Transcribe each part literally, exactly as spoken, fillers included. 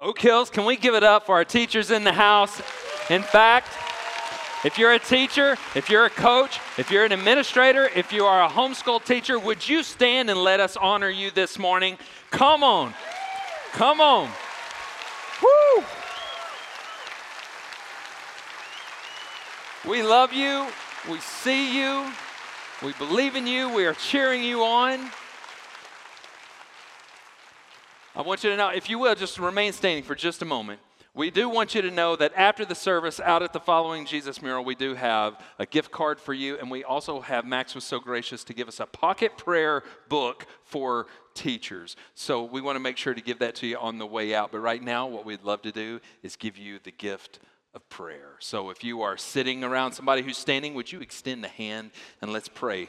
Oak Hills, can we give it up for our teachers in the house? In fact, if you're a teacher, if you're a coach, if you're an administrator, if you are a homeschool teacher, would you stand and let us honor you this morning? Come on. Come on. Woo! We love you. We see you. We believe in you. We are cheering you on. I want you to know, if you will, just remain standing for just a moment. We do want you to know that after the service out at the Following Jesus mural, we do have a gift card for you, and we also have, Max was so gracious to give us a pocket prayer book for teachers. So we want to make sure to give that to you on the way out. But right now, what we'd love to do is give you the gift of prayer. So if you are sitting around somebody who's standing, would you extend a hand and let's pray.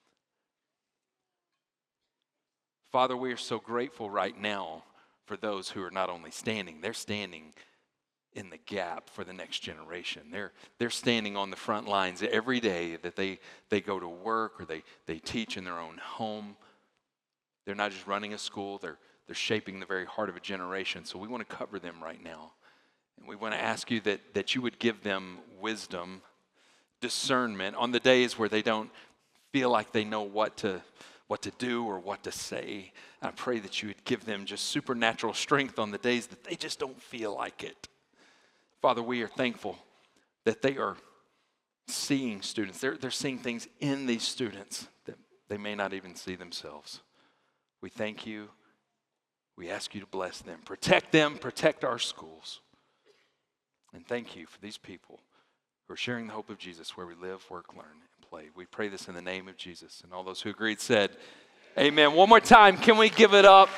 Father, we are so grateful right now for those who are not only standing, they're standing in the gap for the next generation. They're, they're standing on the front lines every day that they, they go to work or they, they teach in their own home. They're not just running a school, they're, they're shaping the very heart of a generation. So we want to cover them right now. And we want to ask you that, that you would give them wisdom, discernment on the days where they don't feel like they know what to what to do or what to say. I pray that you would give them just supernatural strength on the days that they just don't feel like it. Father, we are thankful that they are seeing students. They're, they're seeing things in these students that they may not even see themselves. We thank you. We ask you to bless them. Protect them. Protect our schools. And thank you for these people who are sharing the hope of Jesus where we live, work, learn, and play. We pray this in the name of Jesus. And all those who agreed said, amen. One more time, can we give it up?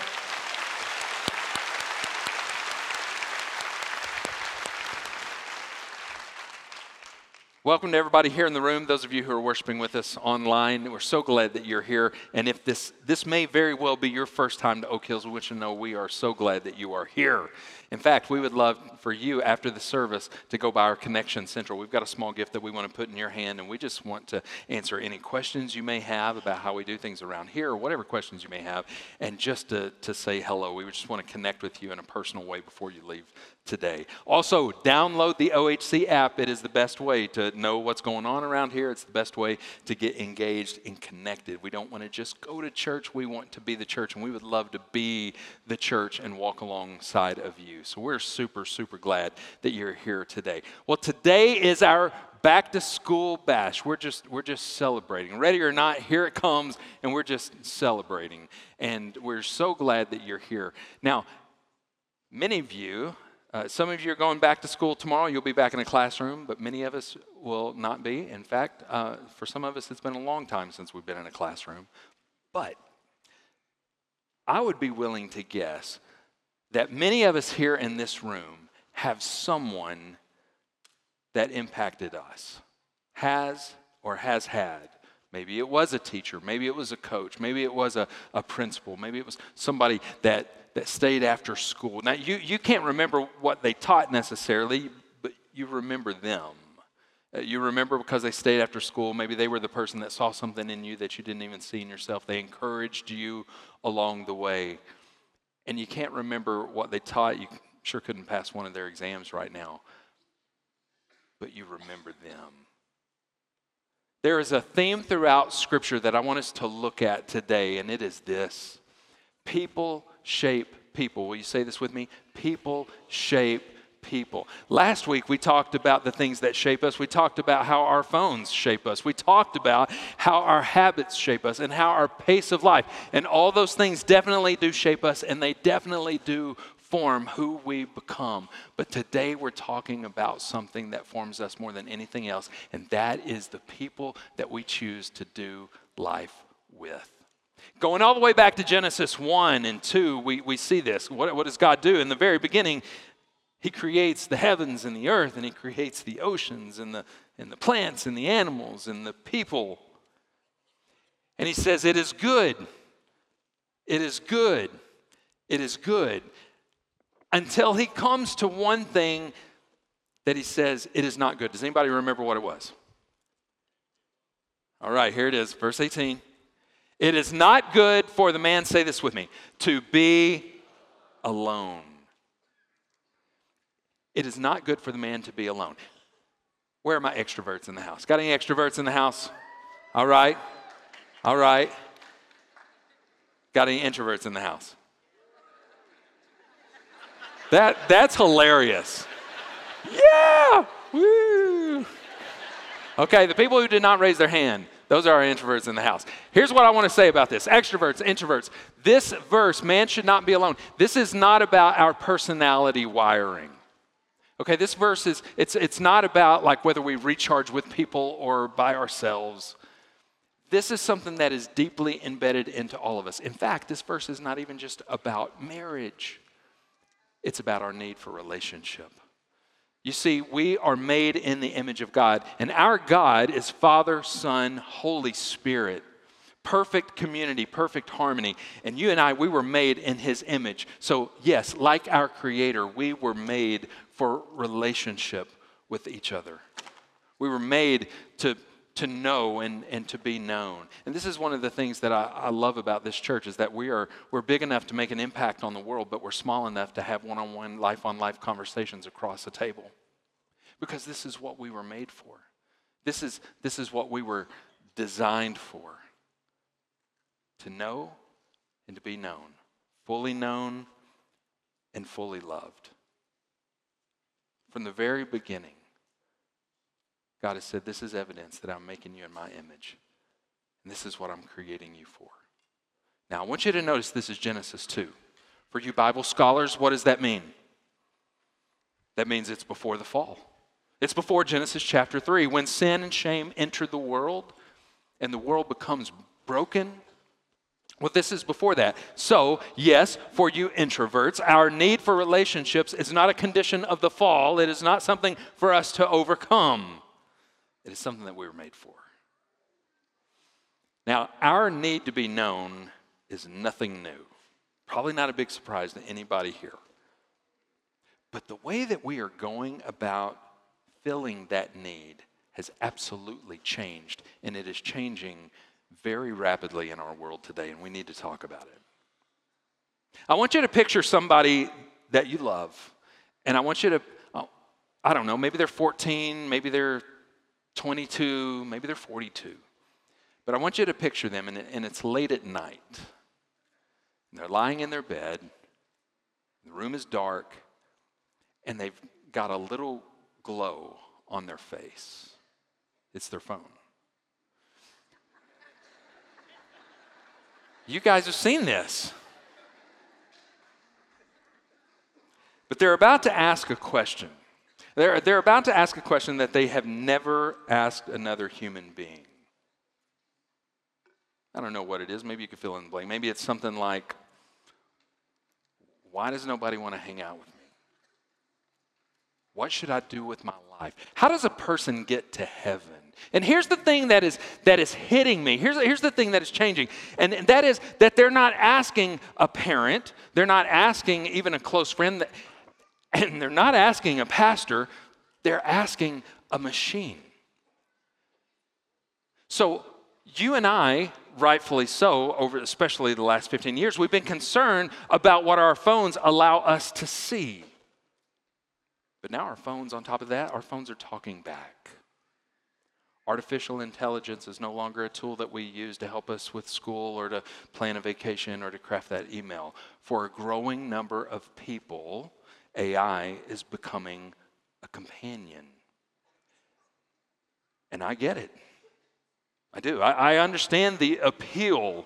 Welcome to everybody here in the room, those of you who are worshiping with us online. We're so glad that you're here. And if this this may very well be your first time to Oak Hills, we want you to know we are so glad that you are here. In fact, we would love for you after the service to go by our Connection Central. We've got a small gift that we want to put in your hand, and we just want to answer any questions you may have about how we do things around here, or whatever questions you may have, and just to, to say hello. We just want to connect with you in a personal way before you leave today. Also, download the O H C app. It is the best way to know what's going on around here. It's the best way to get engaged and connected. We don't want to just go to church. We want to be the church, and we would love to be the church and walk alongside of you. So we're super, super glad that you're here today. Well, today is our back to school bash. We're just we're just celebrating. Ready or not, here it comes, and we're just celebrating. And we're so glad that you're here. Now, many of you, uh, some of you are going back to school tomorrow. You'll be back in a classroom, but many of us will not be. In fact, uh, for some of us, it's been a long time since we've been in a classroom. But I would be willing to guess that many of us here in this room have someone that impacted us, has or has had. Maybe it was a teacher, maybe it was a coach, maybe it was a, a principal, maybe it was somebody that, that stayed after school. Now, you, you can't remember what they taught necessarily, but you remember them. Uh, you remember because they stayed after school. Maybe they were the person that saw something in you that you didn't even see in yourself. They encouraged you along the way. And you can't remember what they taught. You sure couldn't pass one of their exams right now. But you remember them. There is a theme throughout Scripture that I want us to look at today, and it is this. People shape people. Will you say this with me? People shape people. Last week we talked about the things that shape us. We talked about how our phones shape us. We talked about how our habits shape us and how our pace of life. And all those things definitely do shape us, and they definitely do form who we become. But today we're talking about something that forms us more than anything else, and that is the people that we choose to do life with. Going all the way back to Genesis one and two, we, we see this. What, what does God do? In the very beginning, He creates the heavens and the earth, and He creates the oceans and the, and the plants and the animals and the people. And He says, it is good. It is good. It is good. Until He comes to one thing that He says, it is not good. Does anybody remember what it was? All right, here it is, verse eighteen. It is not good for the man, say this with me, to be alone. It is not good for the man to be alone. Where are my extroverts in the house? Got any extroverts in the house? All right. All right. Got any introverts in the house? That, that's hilarious. Yeah! Woo! Okay, the people who did not raise their hand, those are our introverts in the house. Here's what I want to say about this. Extroverts, introverts. This verse, man should not be alone. This is not about our personality wiring. Okay, this verse is, it's, it's not about like whether we recharge with people or by ourselves. This is something that is deeply embedded into all of us. In fact, this verse is not even just about marriage. It's about our need for relationship. You see, we are made in the image of God, and our God is Father, Son, Holy Spirit. Perfect community, perfect harmony. And you and I, we were made in His image. So yes, like our Creator, we were made for relationship with each other. We were made to, to know and, and to be known. And this is one of the things that I, I love about this church is that we are, we're big enough to make an impact on the world, but we're small enough to have one-on-one, life-on-life conversations across the table. Because this is what we were made for. This is, this is what we were designed for. To know and to be known. Fully known and fully loved. From the very beginning, God has said, this is evidence that I'm making you in my image. And this is what I'm creating you for. Now, I want you to notice this is Genesis two. For you Bible scholars, what does that mean? That means it's before the fall. It's before Genesis chapter three, when sin and shame enter the world and the world becomes broken. Well, this is before that. So, yes, for you introverts, our need for relationships is not a condition of the fall. It is not something for us to overcome. It is something that we were made for. Now, our need to be known is nothing new. Probably not a big surprise to anybody here. But the way that we are going about filling that need has absolutely changed, and it is changing very rapidly in our world today, and we need to talk about it. I want you to picture somebody that you love, and I want you to, oh, I don't know, maybe they're fourteen, maybe they're twenty-two, maybe they're forty-two, but I want you to picture them, and, and it's late at night, and they're lying in their bed, the room is dark, and they've got a little glow on their face. It's their phone. You guys have seen this. But they're about to ask a question. They're, they're about to ask a question that they have never asked another human being. I don't know what it is. Maybe you could fill in the blank. Maybe it's something like, why does nobody want to hang out with me? What should I do with my life? How does a person get to heaven? And here's the thing that is that is hitting me. Here's, here's the thing that is changing. And that is that they're not asking a parent. They're not asking even a close friend. That, and they're not asking a pastor. They're asking a machine. So you and I, rightfully so, over especially the last fifteen years, we've been concerned about what our phones allow us to see. But now our phones, on top of that, our phones are talking back. Artificial intelligence is no longer a tool that we use to help us with school or to plan a vacation or to craft that email. For a growing number of people, A I is becoming a companion. And I get it. I do. I, I understand the appeal.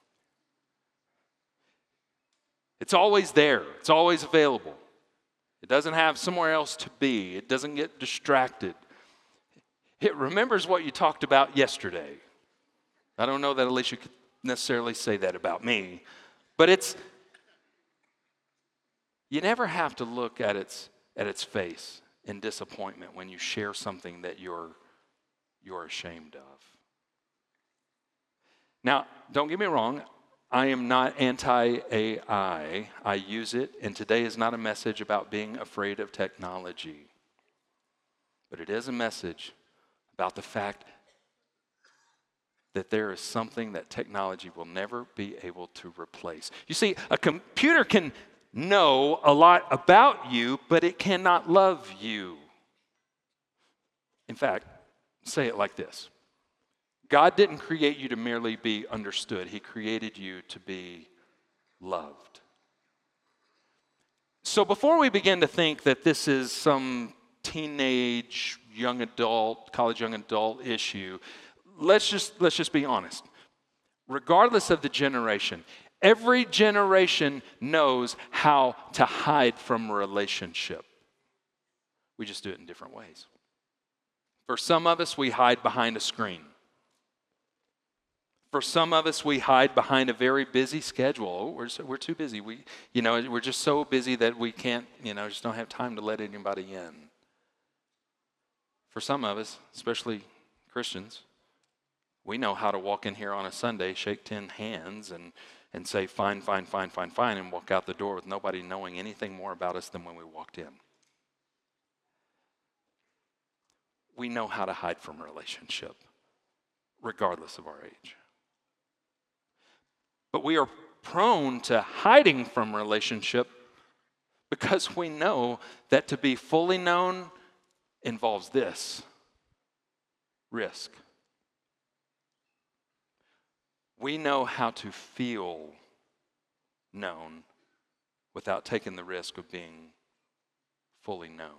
It's always there. It's always available. It doesn't have somewhere else to be. It doesn't get distracted. It remembers what you talked about yesterday. I don't know that Alicia could necessarily say that about me, but it's, you never have to look at its, at its face in disappointment when you share something that you're, you're ashamed of. Now, don't get me wrong. I am not anti-A I. I use it, and today is not a message about being afraid of technology. But it is a message about the fact that there is something that technology will never be able to replace. You see, a computer can know a lot about you, but it cannot love you. In fact, say it like this. God didn't create you to merely be understood. He created you to be loved. So before we begin to think that this is some teenage, young adult, college young adult issue, let's just let's just be honest. Regardless of the generation, every generation knows how to hide from a relationship. We just do it in different ways. For some of us, we hide behind a screen. For some of us, we hide behind a very busy schedule. Oh, we're, so, we're too busy. We, you know, we're just so busy that we can't, you know, just don't have time to let anybody in. For some of us, especially Christians, we know how to walk in here on a Sunday, shake ten hands, and, and say, fine, fine, fine, fine, fine, and walk out the door with nobody knowing anything more about us than when we walked in. We know how to hide from a relationship, regardless of our age. But we are prone to hiding from relationship because we know that to be fully known involves this: risk. We know how to feel known without taking the risk of being fully known.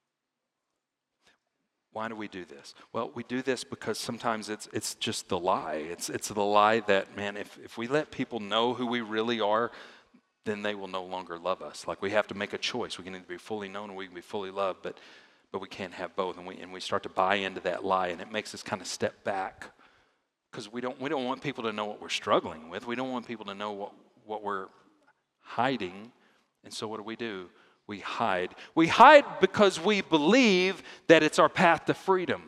Why do we do this? Well, we do this because sometimes it's it's just the lie. It's it's the lie that, man, if, if we let people know who we really are, then they will no longer love us. Like, we have to make a choice. We can either be fully known or we can be fully loved, but but we can't have both. And we and we start to buy into that lie, and it makes us kind of step back. Because we don't we don't want people to know what we're struggling with. We don't want people to know what, what we're hiding. And so what do we do? We hide. We hide because we believe that it's our path to freedom.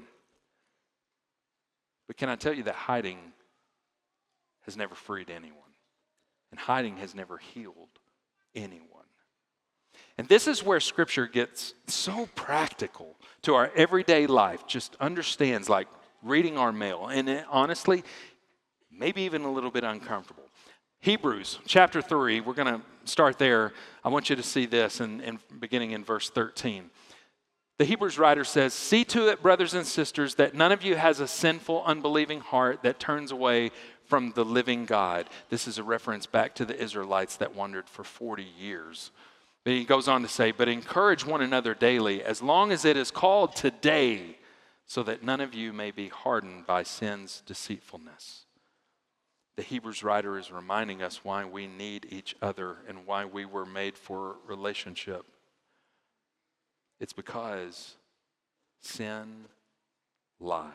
But can I tell you that hiding has never freed anyone? And hiding has never healed anyone. And this is where Scripture gets so practical to our everyday life. Just understands, like reading our mail. And it, honestly, maybe even a little bit uncomfortable. Hebrews chapter three, we're going to start there. I want you to see this in, in beginning in verse thirteen. The Hebrews writer says, "See to it, brothers and sisters, that none of you has a sinful, unbelieving heart that turns away from the living God." This is a reference back to the Israelites that wandered for forty years. But he goes on to say, "But encourage one another daily, as long as it is called today, so that none of you may be hardened by sin's deceitfulness." The Hebrews writer is reminding us why we need each other and why we were made for relationship. It's because sin lies.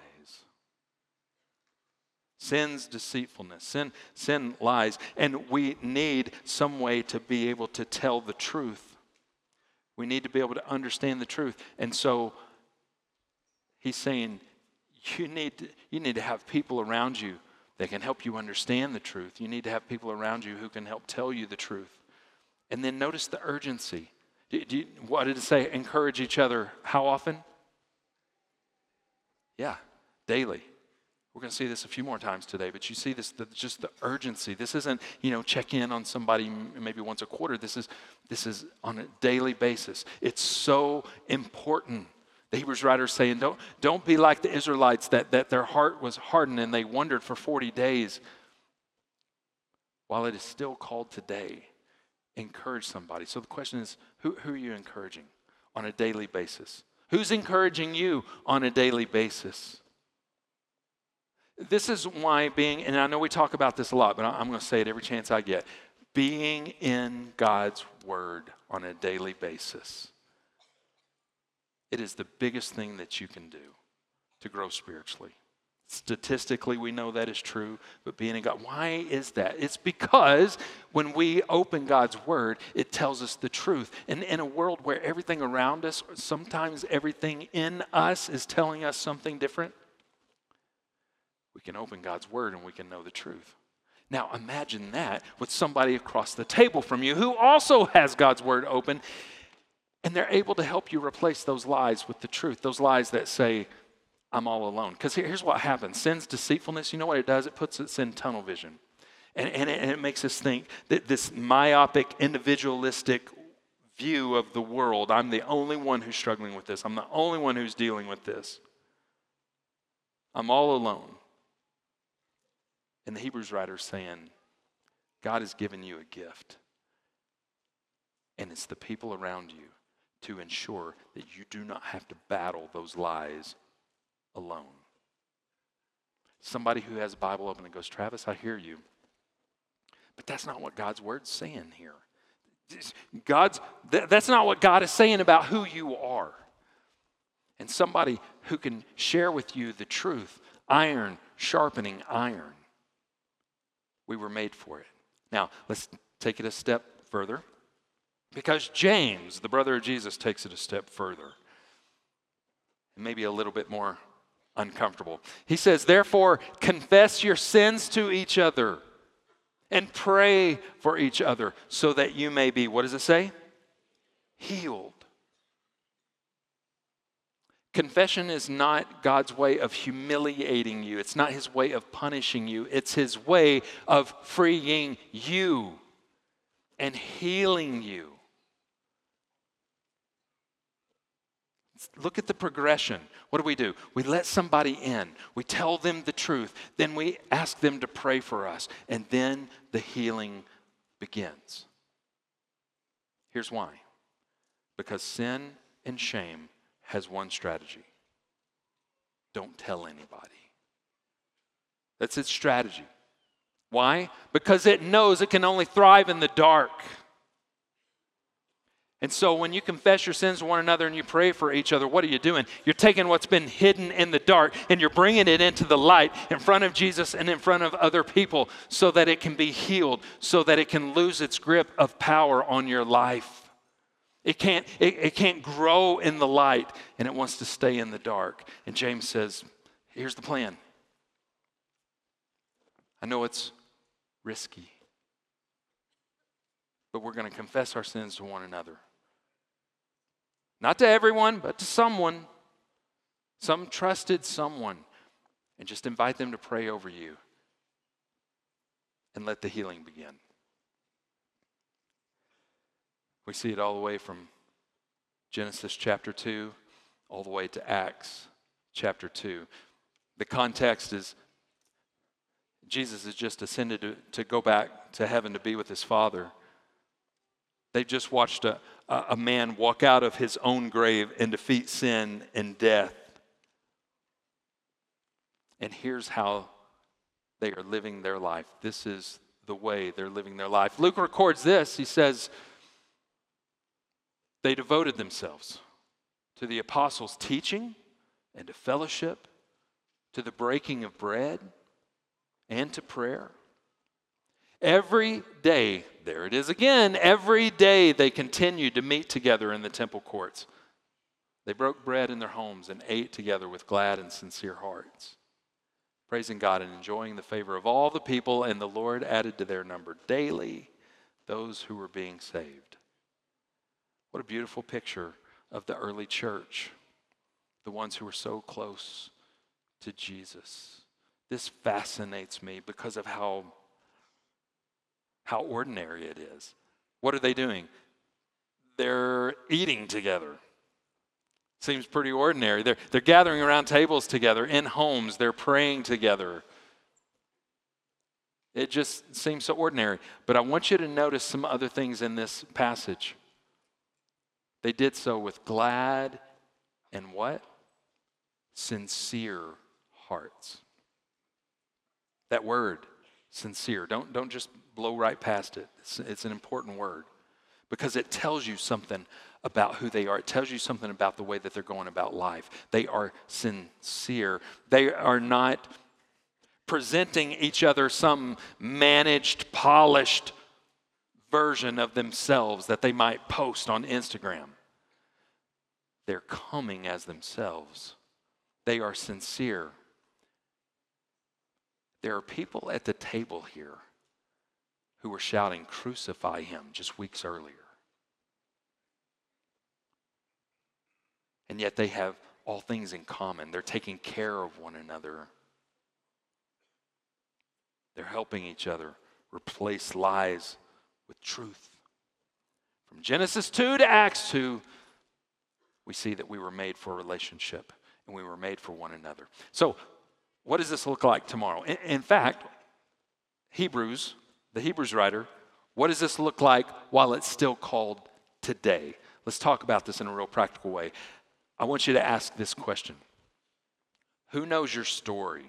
Sin's deceitfulness. Sin, sin lies. And we need some way to be able to tell the truth. We need to be able to understand the truth. And so he's saying you need to, you need to have people around you that can help you understand the truth. You need to have people around you who can help tell you the truth. And then notice the urgency. Do, do you, what did it say? Encourage each other how often? Yeah, daily. We're going to see this a few more times today, but you see this, the, just the urgency. This isn't, you know, check in on somebody maybe once a quarter. This is, this is on a daily basis. It's so important. The Hebrews writer is saying, don't, don't be like the Israelites that, that their heart was hardened and they wandered for forty days. While it is still called today, encourage somebody. So the question is, who, who are you encouraging on a daily basis? Who's encouraging you on a daily basis? This is why being, and I know we talk about this a lot, but I'm going to say it every chance I get, being in God's Word on a daily basis. It is the biggest thing that you can do to grow spiritually. Statistically, we know that is true, but being in God, why is that? It's because when we open God's Word, it tells us the truth. And in a world where everything around us, sometimes everything in us is telling us something different, we can open God's Word and we can know the truth. Now imagine that with somebody across the table from you who also has God's Word open, and they're able to help you replace those lies with the truth, those lies that say, I'm all alone. Because here's what happens. Sin's deceitfulness, you know what it does? It puts us in tunnel vision. And, and, it, and it makes us think that this myopic, individualistic view of the world, I'm the only one who's struggling with this. I'm the only one who's dealing with this. I'm all alone. And the Hebrews writer is saying, God has given you a gift. And it's the people around you to ensure that you do not have to battle those lies alone. Somebody who has a Bible open and goes, Travis, I hear you. But that's not what God's word's saying here. God's, th- that's not what God is saying about who you are. And somebody who can share with you the truth, iron sharpening iron. We were made for it. Now, let's take it a step further. Because James, the brother of Jesus, takes it a step further. And maybe a little bit more uncomfortable. He says, therefore, confess your sins to each other and pray for each other so that you may be, what does it say? Healed. Confession is not God's way of humiliating you. It's not his way of punishing you. It's his way of freeing you and healing you. Look at the progression. What do we do? We let somebody in. We tell them the truth. Then we ask them to pray for us. And then the healing begins. Here's why. Because sin and shame has one strategy. Don't tell anybody. That's its strategy. Why? Because it knows it can only thrive in the dark. And so when you confess your sins to one another and you pray for each other, what are you doing? You're taking what's been hidden in the dark and you're bringing it into the light in front of Jesus and in front of other people so that it can be healed, so that it can lose its grip of power on your life. It can't, it, it can't grow in the light and it wants to stay in the dark. And James says, here's the plan. I know it's risky, but we're going to confess our sins to one another. Not to everyone, but to someone. Some trusted someone. And just invite them to pray over you. And let the healing begin. We see it all the way from Genesis chapter two, all the way to Acts chapter two. The context is Jesus has just ascended to, to go back to heaven to be with his Father. They've just watched a, a man walk out of his own grave and defeat sin and death. And here's how they are living their life. This is the way they're living their life. Luke records this. He says, they devoted themselves to the apostles' teaching and to fellowship, to the breaking of bread and to prayer. Every day, there it is again, every day they continued to meet together in the temple courts. They broke bread in their homes and ate together with glad and sincere hearts, praising God and enjoying the favor of all the people, and the Lord added to their number daily those who were being saved. What a beautiful picture of the early church, the ones who were so close to Jesus. This fascinates me because of how How ordinary it is. What are they doing? They're eating together. Seems pretty ordinary. They're, they're gathering around tables together in homes. They're praying together. It just seems so ordinary. But I want you to notice some other things in this passage. They did so with glad and what? Sincere hearts. That word, sincere. Don't, don't just blow right past it. It's, it's an important word because it tells you something about who they are. It tells you something about the way that they're going about life. They are sincere. They are not presenting each other some managed, polished version of themselves that they might post on Instagram. They're coming as themselves. They are sincere. There are people at the table here who were shouting, "Crucify him," just weeks earlier. And yet they have all things in common. They're taking care of one another. They're helping each other replace lies with truth. From Genesis two to Acts two, we see that we were made for a relationship and we were made for one another. So what does this look like tomorrow? In, in fact, Hebrews, the Hebrews writer, what does this look like while it's still called today? Let's talk about this in a real practical way. I want you to ask this question. Who knows your story?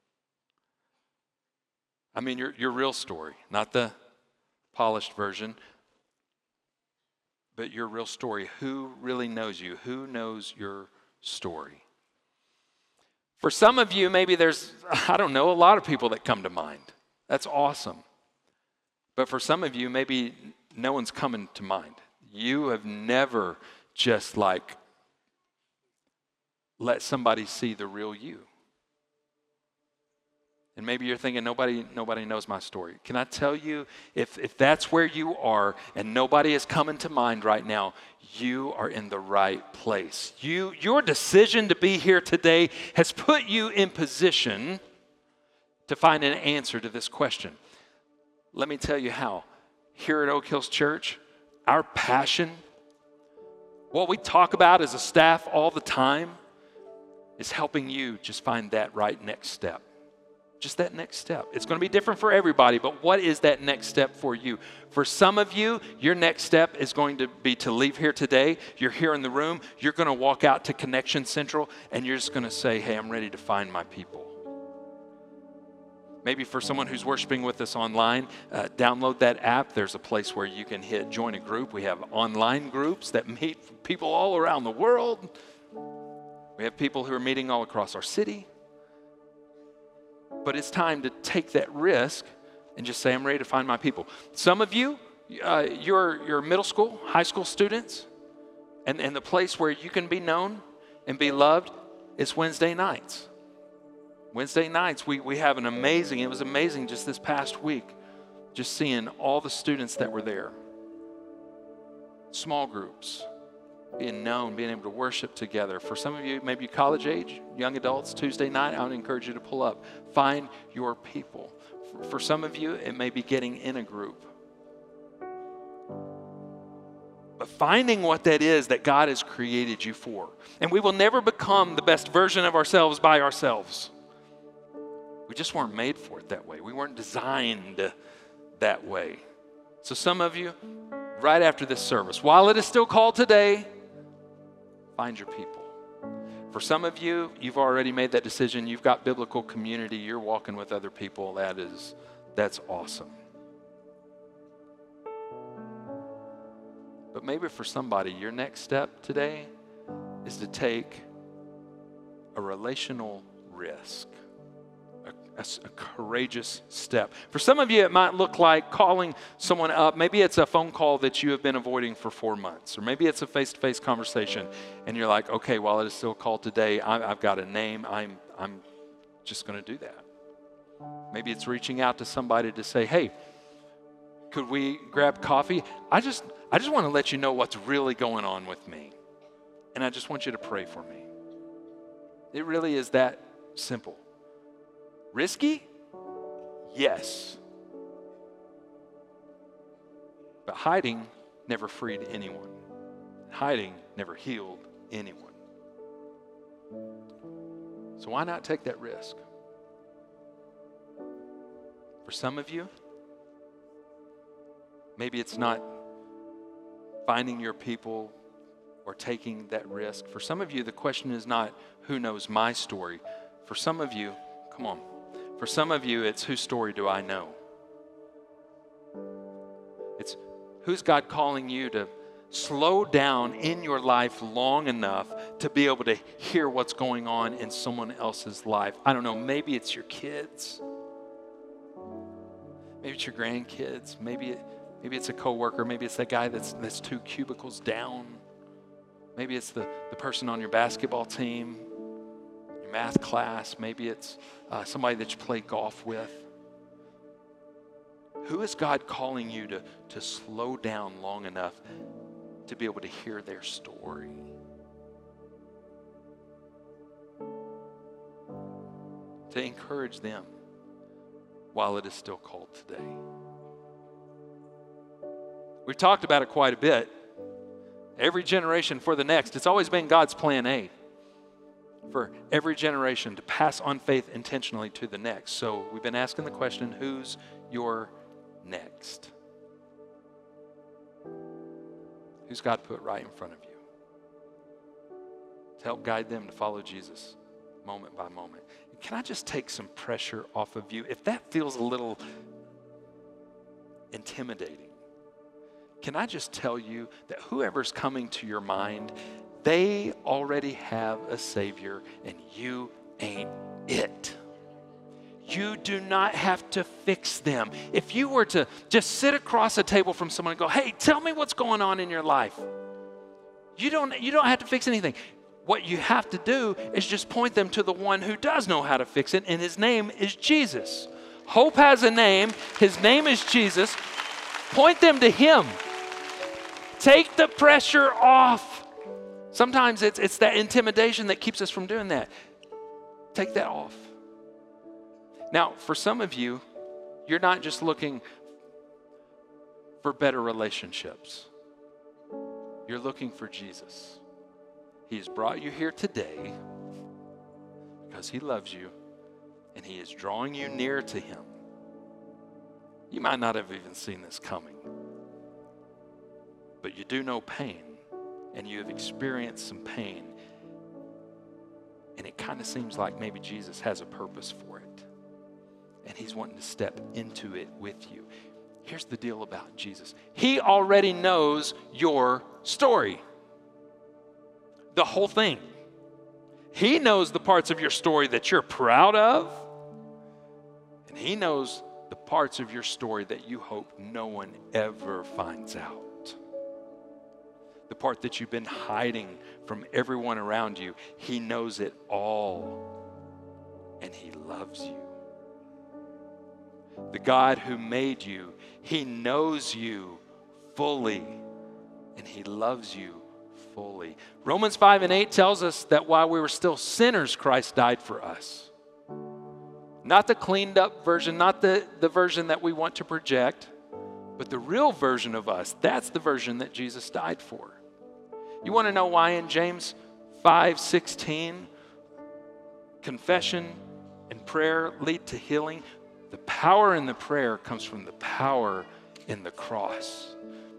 I mean, your, your real story, not the polished version, but your real story. Who really knows you? Who knows your story? For some of you, maybe there's, I don't know, a lot of people that come to mind. That's awesome. But for some of you, maybe no one's coming to mind. You have never just like let somebody see the real you. And maybe you're thinking, nobody, nobody knows my story. Can I tell you, if, if that's where you are and nobody is coming to mind right now, you are in the right place. You, your decision to be here today has put you in position to find an answer to this question. Let me tell you how. Here at Oak Hills Church, our passion, what we talk about as a staff all the time, is helping you just find that right next step. Just that next step. It's going to be different for everybody, but what is that next step for you? For some of you, your next step is going to be to leave here today. You're here in the room. You're going to walk out to Connection Central, and you're just going to say, hey, I'm ready to find my people. Maybe for someone who's worshiping with us online, uh, download that app. There's a place where you can hit join a group. We have online groups that meet people all around the world. We have people who are meeting all across our city. But it's time to take that risk and just say, I'm ready to find my people. Some of you, uh, you're, you're middle school, high school students, and, and the place where you can be known and be loved is Wednesday nights. Wednesday nights, we, we have an amazing, it was amazing just this past week, just seeing all the students that were there. Small groups, being known, being able to worship together. For some of you, maybe college age, young adults, Tuesday night, I would encourage you to pull up. Find your people. For, for some of you, it may be getting in a group. But finding what that is that God has created you for. And we will never become the best version of ourselves by ourselves. We just weren't made for it that way. We weren't designed that way. So some of you, right after this service, while it is still called today, find your people. For some of you, you've already made that decision. You've got biblical community. You're walking with other people. That is, that's awesome. But maybe for somebody, your next step today is to take a relational risk. A, a courageous step. For some of you, it might look like calling someone up. Maybe it's a phone call that you have been avoiding for four months. Or maybe it's a face-to-face conversation. And you're like, okay, while it is still called today, I, I've got a name. I'm, I'm just going to do that. Maybe it's reaching out to somebody to say, hey, could we grab coffee? I just, I just want to let you know what's really going on with me. And I just want you to pray for me. It really is that simple. Risky? Yes. But hiding never freed anyone. Hiding never healed anyone. So why not take that risk? For some of you, maybe it's not finding your people or taking that risk. For some of you, the question is not who knows my story. For some of you, come on. For some of you, it's whose story do I know? It's who's God calling you to slow down in your life long enough to be able to hear what's going on in someone else's life. I don't know, maybe it's your kids. Maybe it's your grandkids. Maybe it, maybe it's a coworker. Maybe it's that guy that's that's two cubicles down. Maybe it's the, the person on your basketball team, your math class. Maybe it's uh, somebody that you play golf with. Who is God calling you to, to slow down long enough to be able to hear their story? To encourage them while it is still cold today. We've talked about it quite a bit. Every generation for the next. It's always been God's plan A for every generation to pass on faith intentionally to the next. So we've been asking the question, who's your next? Who's God put right in front of you to help guide them to follow Jesus moment by moment? Can I just take some pressure off of you? If that feels a little intimidating, can I just tell you that whoever's coming to your mind, they already have a Savior and you ain't it. You do not have to fix them. If you were to just sit across a table from someone and go, hey, tell me what's going on in your life. You don't, you don't have to fix anything. What you have to do is just point them to the one who does know how to fix it, and his name is Jesus. Hope has a name. His name is Jesus. Point them to him. Take the pressure off. Sometimes it's, it's that intimidation that keeps us from doing that. Take that off. Now, for some of you, you're not just looking for better relationships. You're looking for Jesus. He has brought you here today because he loves you and he is drawing you near to him. You might not have even seen this coming, but you do know pain and you have experienced some pain, and it kind of seems like maybe Jesus has a purpose for it and he's wanting to step into it with you. Here's the deal about Jesus. He already knows your story. The whole thing. He knows the parts of your story that you're proud of, and he knows the parts of your story that you hope no one ever finds out. The part that you've been hiding from everyone around you, he knows it all, and he loves you. The God who made you, he knows you fully, and he loves you fully. Romans five and eight tells us that while we were still sinners, Christ died for us. Not the cleaned up version, not the, the version that we want to project, but the real version of us. That's the version that Jesus died for. You want to know why in James five sixteen, confession and prayer lead to healing? The power in the prayer comes from the power in the cross.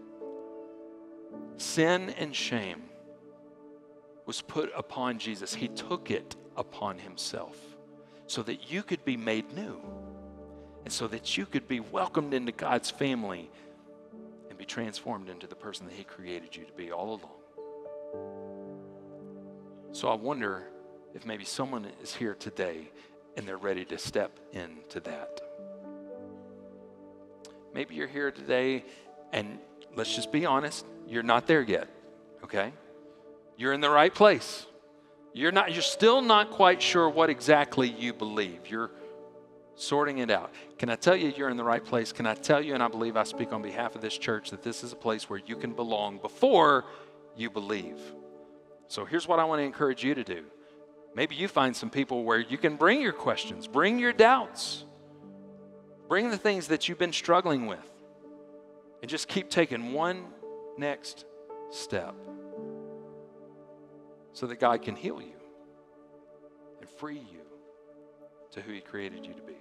Sin and shame was put upon Jesus. He took it upon himself so that you could be made new and so that you could be welcomed into God's family and be transformed into the person that he created you to be all along. So I wonder if maybe someone is here today and they're ready to step into that. Maybe you're here today and let's just be honest, you're not there yet, okay? You're in the right place. You're not, you're still not quite sure what exactly you believe. You're sorting it out. Can I tell you you're in the right place? Can I tell you, and I believe I speak on behalf of this church, that this is a place where you can belong before you believe. So here's what I want to encourage you to do. Maybe you find some people where you can bring your questions, bring your doubts, bring the things that you've been struggling with, and just keep taking one next step so that God can heal you and free you to who he created you to be.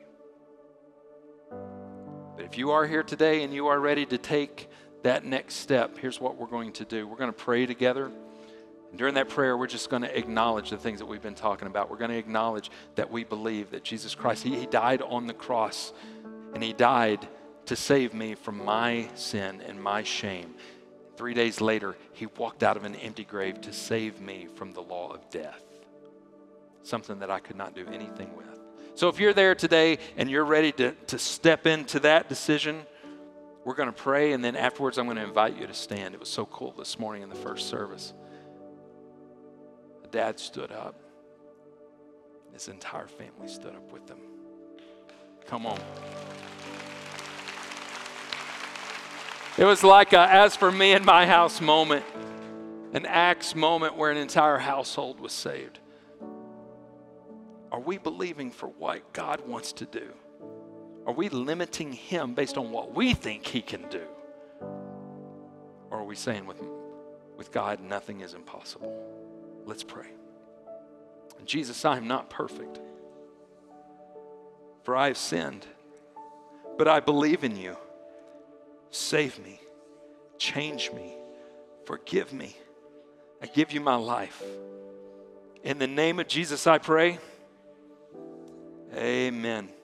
But if you are here today and you are ready to take that next step, here's what we're going to do. We're going to pray together. And during that prayer, we're just going to acknowledge the things that we've been talking about. We're going to acknowledge that we believe that Jesus Christ, he, he died on the cross, and he died to save me from my sin and my shame. Three days later, he walked out of an empty grave to save me from the law of death, something that I could not do anything with. So if you're there today and you're ready to, to step into that decision, we're going to pray, and then afterwards I'm going to invite you to stand. It was so cool this morning in the first service. The dad stood up. His entire family stood up with him. Come on. It was like a as for me and my house moment, an Acts moment where an entire household was saved. Are we believing for what God wants to do? Are we limiting him based on what we think he can do? we saying with, with God, nothing is impossible? Let's pray. Jesus, I am not perfect, for I have sinned, but I believe in you. Save me, change me, forgive me. I give you my life. In the name of Jesus, I pray. Amen.